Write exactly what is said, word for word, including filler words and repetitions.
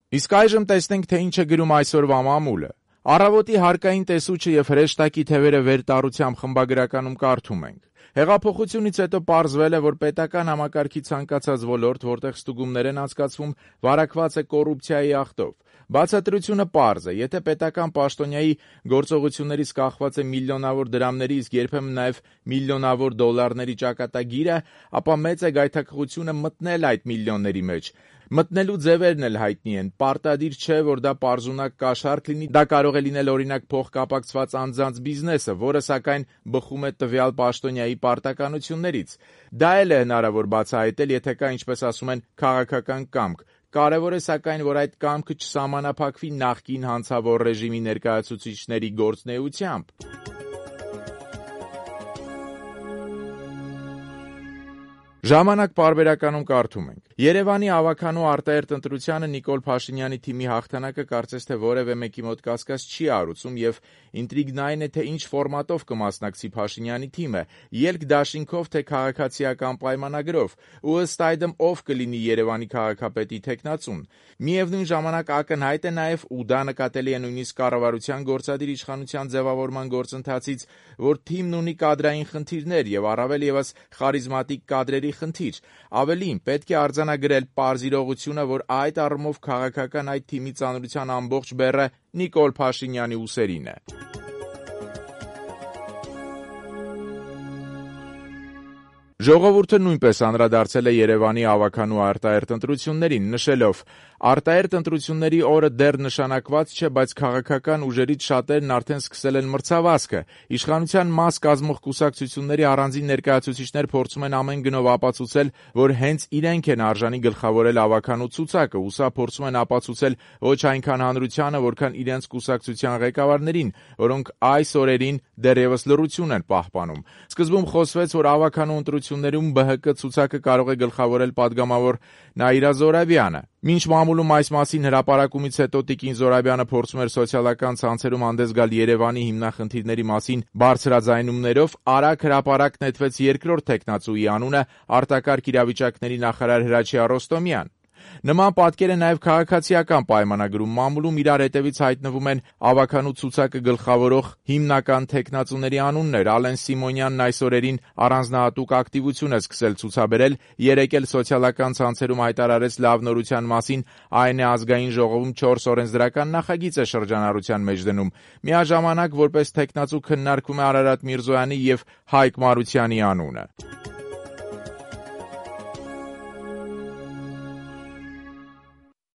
Իսկ այժմ տեսնենք, թե ինչ է գրում այսօրվա մամուլը։ Առավոտի հարկային տեսուչը եւ հրեշտակի թևերը վերտառությամբ խմբագրականում կարդում ենք. Հեղափոխությունից հետո պարզվել է, որ պետական համակարգի ցանկացած ոլորտ, որտեղ ստուգումներ են անցկացվում, վարակված է կոռուպցիայի աղտով։ Բացատրությունը պարզ է, եթե պետական պաշտոնյայի գործողություններից կախված է միլիոնավոր դրամների, իսկ երբեմն նաև միլիոնավոր դոլարների ճակատագիրը, ապա մեծ է գայթակղությունը մտնել այդ միլիոնների մեջ։ Մտնելու ձևերն էլ հայտնի են, պարտադիր չէ, որ դա պարզունակ կաշառք լինի, դա կարող է լինել օրինակ փոխկապակցված անձանց բիզնեսը, որը սակայն բխում է տվյալ պաշտոնյայի պարտականություններից։ Դա էլ է հնարավոր բացահայտել, եթե կա, ինչպես ասում են, քաղաքական կամք։ Կարևոր է սակայն, որ այդ կամքը չսահմանափակվի նախկին հանցավոր ռեժիմի ներկայացուցիչների գործունեությամբ։ Ժամանակ պարբերականում կարդում ենք. Երևանի ավականու արտահերթ ընտրությանը Նիկոլ Փաշինյանի թիմի հաղթանակը կարծես թե որևէ մեկի մոտ կասկած չի առուցում եւ ինտրիգն այն է, թե ինչ ֆորմատով կմասնակցի Փաշինյանի թիմը՝ ելք դաշինքով թե քաղաքացիական պայմանագրով, ու ըստ այդմ ով կլինի Երևանի քաղաքապետի թեկնածուն։ Միևնույն ժամանակ ակնհայտ է նաեւ, ու դա նկատելի է նույնիսկ կառավարության գործադիր իշխանության ձևավորման գործընթացից, որ թիմն ունի կադրային խնդիրներ եւ առավել եւս խարիզմատիկ կադրերի խնդիր։ Ավելին, պետք է արձանագրել պարզ իրողությունը, որ այդ առումով քաղաքական այդ թիմի ծանրության ամբողջ բեռը Նիկոլ Փաշինյանի ուսերին է։ Ժողովուրդը նույնպես անդրադարձել է Երևանի ավականու արտահերթ ընտրություններին, նշելով. Արտահերթ ընտրությունների օրը դեռ նշանակված չէ, բայց քաղաքական ուժերից շատերն արդեն սկսել են մրցավազքը։ Իշխանության մաս կազմող կուսակցությունների առանձին ներկայացուցիչներ փորձում են ամեն գնով ապացուցել, որ հենց իրենք են արժանի գլխավորել ավականու ցուցակը, ու սա փորձում են ապացուցել ոչ այնքան հանրությանը, որքան իրենց կուսակցության ղեկավարներին, որոնք այս օրերին դեռևս լռություն են պահպանում։ Սկզբում խոսվեց, որ ավականու ընտրություններում Բ Հ Կ ցուցակը կարող է գլխավորել падգամավոր Նաիրա Զոհրաբյանը։ Մինչ մամուլում այս մասին հրապարակումից հետո տիկին Զոհրաբյանը փորձում էր սոցիալական ցանցերում հանդես գալ Երևանի հիմնախնդիրների մասին բարձրաձայնումներով, արագ հրապարակ նետվեց երկրորդ թեկնածուի անունը՝ արտակարգ իրավիճակների նախարար Հրաչյա Ռոստոմյան։ Նման պատկեր է նաև քաղաքացիական պայմանագրում, մամուլում իրար հետևից հայտնվում են ավականու ցուցակը գլխավորող հիմնական թեկնածուների անուններ։ Ալեն Սիմոնյանն այս օրերին առանձնահատուկ ակտիվություն է սկսել ցուցաբերել, երեկ էլ սոցիալական ցանցերում հայտարարեց լավ նորության մասին, այն է ազգային ժողովում չորս օրենսդրական նախագիծ է շրջանառության մեջ դնում։ Միաժամանակ որպես թեկնածու քննարկվում է Արարատ Միրզոյանի եւ Հայկ Մարությանի անունը։